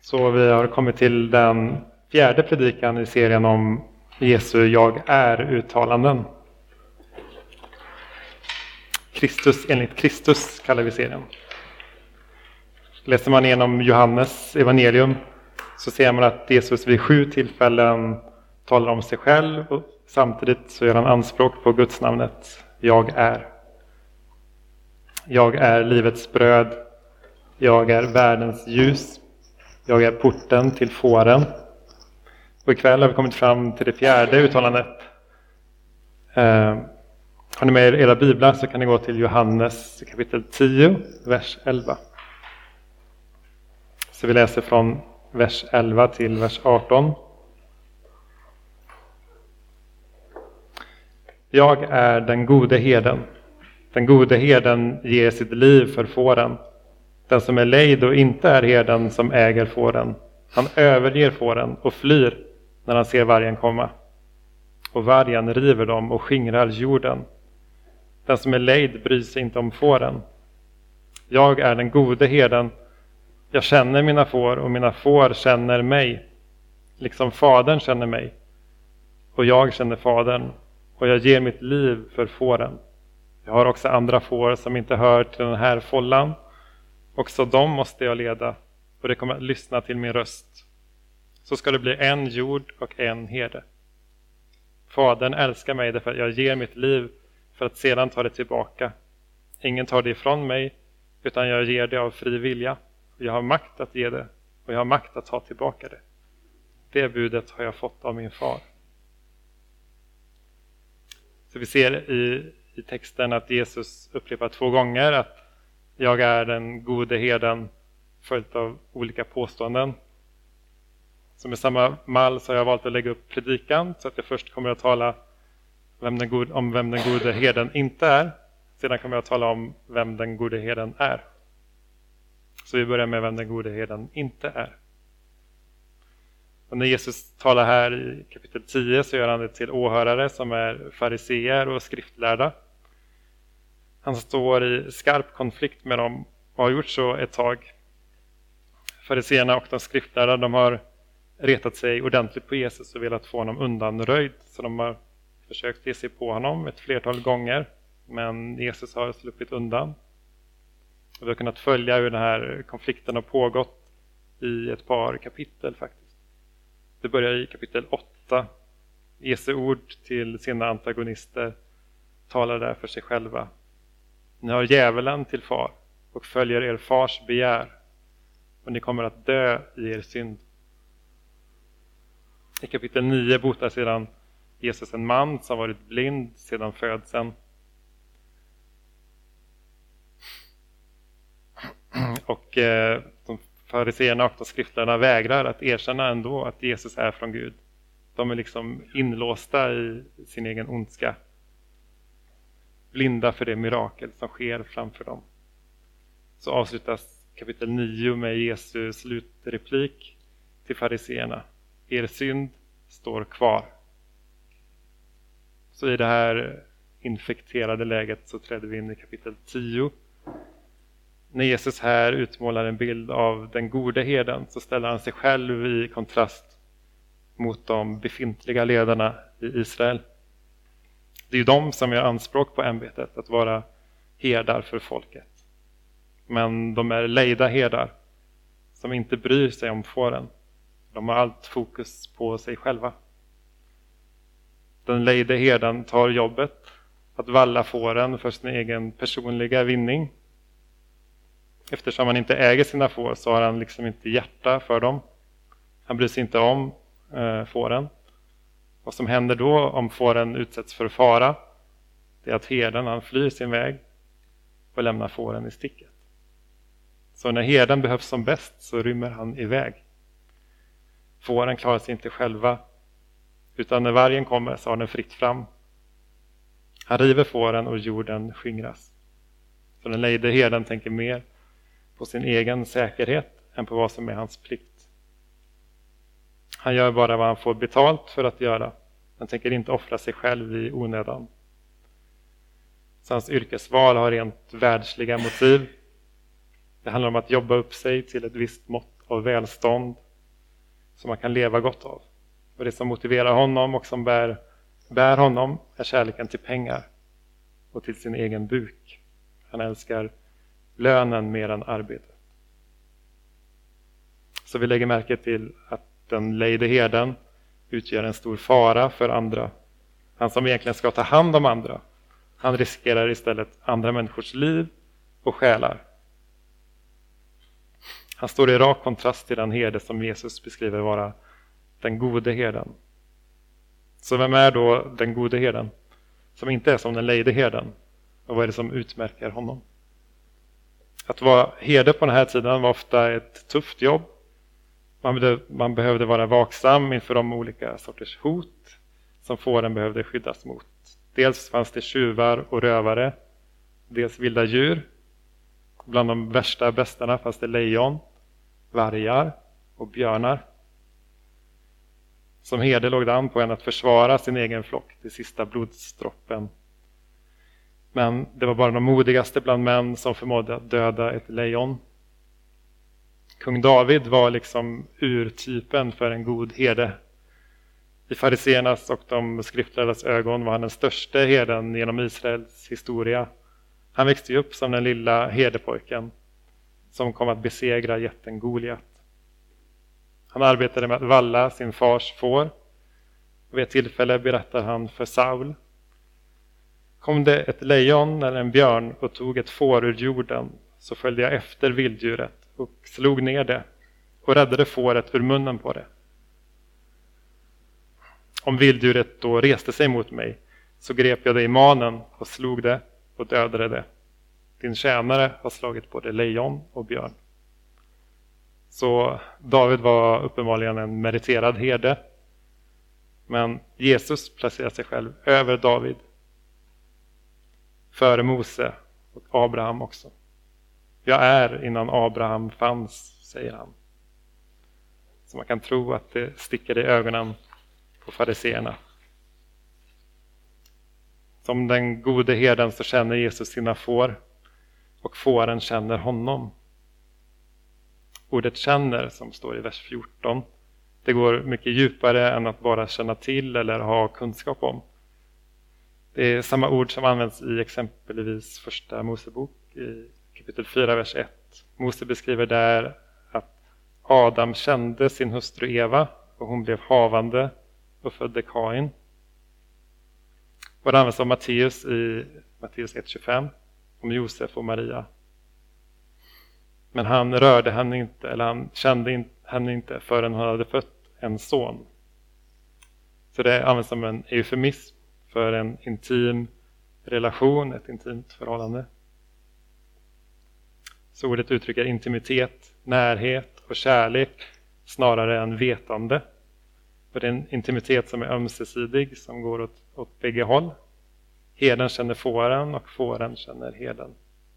Så vi har kommit till den fjärde predikan i serien om Jesu jag är-uttalanden. Kristus enligt Kristus kallar vi serien. Läser man igenom Johannes evangelium så ser man att Jesus vid 7 tillfällen talar om sig själv och samtidigt så gör han anspråk på Guds namnet jag är. Jag är livets bröd. Jag är världens ljus. Jag är porten till fåren. Och ikväll har vi kommit fram till det fjärde uttalandet. Har ni med era biblar så kan ni gå till Johannes kapitel 10, vers 11. Så vi läser från vers 11 till vers 18. Jag är den gode herden. Den gode herden ger sitt liv för fåren. Den som är lejd och inte är herden som äger fåren. Han överger fåren och flyr när han ser vargen komma. Och vargen river dem och skingrar jorden. Den som är lejd bryr sig inte om fåren. Jag är den gode herden. Jag känner mina får och mina får känner mig. Liksom fadern känner mig. Och jag känner fadern. Och jag ger mitt liv för fåren. Jag har också andra får som inte hör till den här fållan. Också dem måste jag leda. Och det kommer att lyssna till min röst. Så ska det bli en jord och en herde. Fadern älskar mig därför att jag ger mitt liv för att sedan ta det tillbaka. Ingen tar det ifrån mig utan jag ger det av fri vilja. Jag har makt att ge det och jag har makt att ta tillbaka det. Det budet har jag fått av min far. Så vi ser i texten att Jesus upprepar 2 gånger att jag är den gode herden, följt av olika påståenden. Så med samma mall så har jag valt att lägga upp predikan så att jag först kommer att tala om vem den gode herden inte är. Sedan kommer jag att tala om vem den gode herden är. Så vi börjar med vem den gode herden inte är. Och när Jesus talar här i kapitel 10 så gör han det till åhörare som är fariseer och skriftlärda. Han står i skarp konflikt med dem och har gjort så ett tag. Fariseerna och de skriftlärda, de har retat sig ordentligt på Jesus och velat få honom undanröjd. Så de har försökt ge sig på honom ett flertal gånger. Men Jesus har sluppit undan. Och vi har kunnat följa hur den här konflikten har pågått i ett par kapitel faktiskt. Det börjar i kapitel 8. Jesu ord till sina antagonister talar där för sig själva. Ni har djävulen till far och följer er fars begär. Och ni kommer att dö i er synd. I kapitel 9 botar sedan Jesus en man som varit blind sedan födseln. Och de fariseerna och de skriftlärarna vägrar att erkänna ändå att Jesus är från Gud. De är liksom inlåsta i sin egen ondska. Blinda för det mirakel som sker framför dem. Så avslutas kapitel 9 med Jesu slutreplik till fariseerna. Er synd står kvar. Så i det här infekterade läget så trädde vi in i kapitel 10. När Jesus här utmålar en bild av den gode herden så ställer han sig själv i kontrast mot de befintliga ledarna i Israel. Det är ju de som gör anspråk på ämbetet att vara herdar för folket. Men de är lejda herdar som inte bryr sig om fåren. De har allt fokus på sig själva. Den lejde herden tar jobbet att valla fåren för sin egen personliga vinning. Eftersom han inte äger sina får så har han liksom inte hjärta för dem. Han bryr sig inte om fåren. Vad som händer då om fåren utsätts för fara, det är att herden han flyr sin väg och lämnar fåren i sticket. Så när herden behövs som bäst så rymmer han iväg. Fåren klarar sig inte själva, utan när vargen kommer så har den fritt fram. Han river fåren och jorden skingras. Så den lejde herden tänker mer på sin egen säkerhet än på vad som är hans plikt. Han gör bara vad han får betalt för att göra. Han tänker inte offra sig själv i onödan. Så hans yrkesval har rent världsliga motiv. Det handlar om att jobba upp sig till ett visst mått och välstånd som man kan leva gott av. Och det som motiverar honom och som bär honom är kärleken till pengar och till sin egen buk. Han älskar lönen mer än arbetet. Så vi lägger märke till att den lejde herden utgör en stor fara för andra. Han som egentligen ska ta hand om andra. Han riskerar istället andra människors liv och själar. Han står i rak kontrast till den herde som Jesus beskriver vara den gode herden. Så vem är då den gode herden? Som inte är som den lejde herden. Och vad är det som utmärker honom? Att vara herde på den här tiden var ofta ett tufft jobb. Man behövde vara vaksam inför de olika sorters hot som fåren behövde skyddas mot. Dels fanns det tjuvar och rövare. Dels vilda djur. Bland de värsta bestarna fanns det lejon, vargar och björnar. Som herde låg det an på en att försvara sin egen flock till sista blodsdroppen. Men det var bara de modigaste bland män som förmådde att döda ett lejon. Kung David var liksom urtypen för en god herde. I fariseernas och de skriftlärdas ögon var han den största herden genom Israels historia. Han växte upp som den lilla herdepojken som kom att besegra jätten Goliat. Han arbetade med att valla sin fars får. Vid ett tillfälle berättar han för Saul: kom det ett lejon eller en björn och tog ett får ur jorden, så följde jag efter vilddjuret och slog ner det och räddade fåret ur munnen på det. Om vilddjuret då reste sig mot mig, så grep jag det i manen och slog det och dödade det. Din tjänare har slagit både lejon och björn. Så David var uppenbarligen en meriterad herde. Men Jesus placerar sig själv över David. Före Mose och Abraham också. Jag är innan Abraham fanns, säger han. Så man kan tro att det sticker i ögonen på fariseerna. Som den gode herden så känner Jesus sina får. Och fåren känner honom. Ordet känner som står i vers 14. Det går mycket djupare än att bara känna till eller ha kunskap om. Det är samma ord som används i exempelvis första Mosebok i kapitel 4, vers 1. Mose beskriver där att Adam kände sin hustru Eva och hon blev havande och födde Kain. Och det används av Matteus i Matteus 1:25 om Josef och Maria. Men han rörde henne inte, eller han kände henne inte förrän han hade fött en son. Så det används som en eufemism för en intim relation, ett intimt förhållande. Så ordet uttrycker intimitet, närhet och kärlek snarare än vetande. För det är en intimitet som är ömsesidig, som går åt bägge håll. Herden känner fåren och fåren känner herden.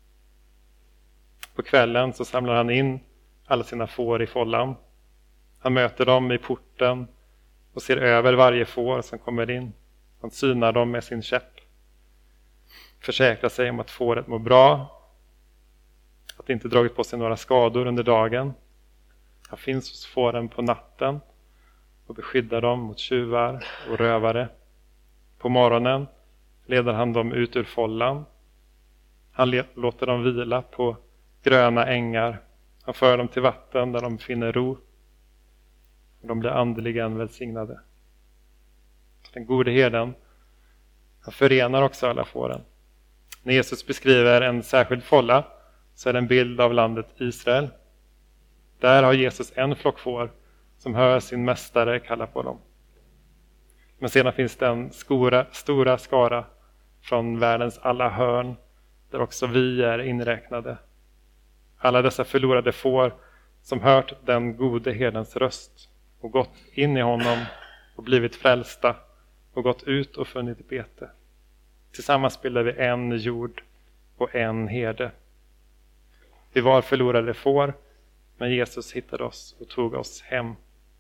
På kvällen så samlar han in alla sina får i fållan. Han möter dem i porten och ser över varje får som kommer in. Han synar dem med sin käpp. Försäkrar sig om att fåret mår bra. Att det inte dragit på sig några skador under dagen. Han finns hos fåren på natten och beskyddar dem mot tjuvar och rövare. På morgonen leder han dem ut ur fållan. Han låter dem vila på gröna ängar. Han för dem till vatten där de finner ro. De blir andligen välsignade. Den gode herden, han förenar också alla fåren. När Jesus beskriver en särskild fålla så är det en bild av landet Israel. Där har Jesus en flock får som hör sin mästare kalla på dem. Men sedan finns det en stora skara från världens alla hörn där också vi är inräknade. Alla dessa förlorade får som hört den gode herdens röst och gått in i honom och blivit frälsta och gått ut och funnit bete. Tillsammans bildar vi en jord och en herde. Vi var förlorade får, men Jesus hittade oss och tog oss hem.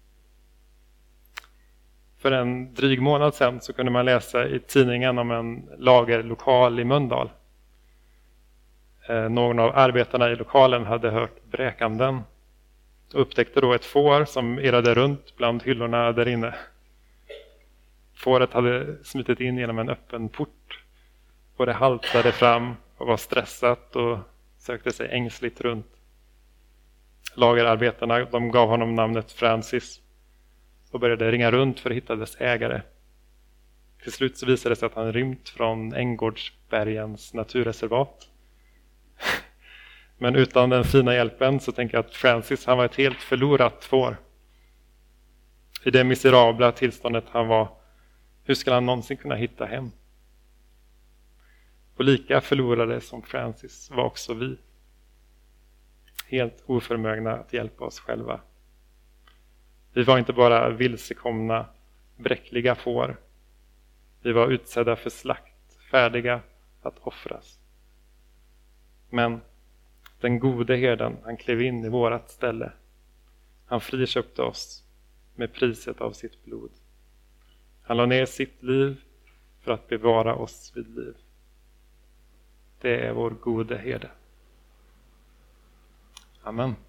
För en dryg månad sedan så kunde man läsa i tidningen om en lagerlokal i Mölndal. Någon av arbetarna i lokalen hade hört bräkanden. och upptäckte då ett får som irrade runt bland hyllorna där inne. Fåret hade smitit in genom en öppen port och det haltade fram och var stressat och sökte sig ängsligt runt. Lagerarbetarna, de gav honom namnet Francis och började ringa runt för att hitta dess ägare. Till slut så visade det sig att han rymt från Änggårdsbergens naturreservat. Men utan den fina hjälpen så tänker jag att Francis, han var ett helt förlorat får. I det miserabla tillståndet han var, hur skulle han någonsin kunna hitta hem? Och lika förlorade som Francis var också vi. Helt oförmögna att hjälpa oss själva. Vi var inte bara vilsekomna, bräckliga får. Vi var utsedda för slakt, färdiga att offras. Men den gode herden, han klev in i vårat ställe. Han friköpte oss med priset av sitt blod. Han la ner sitt liv för att bevara oss vid liv. Det är vår gode herde. Amen.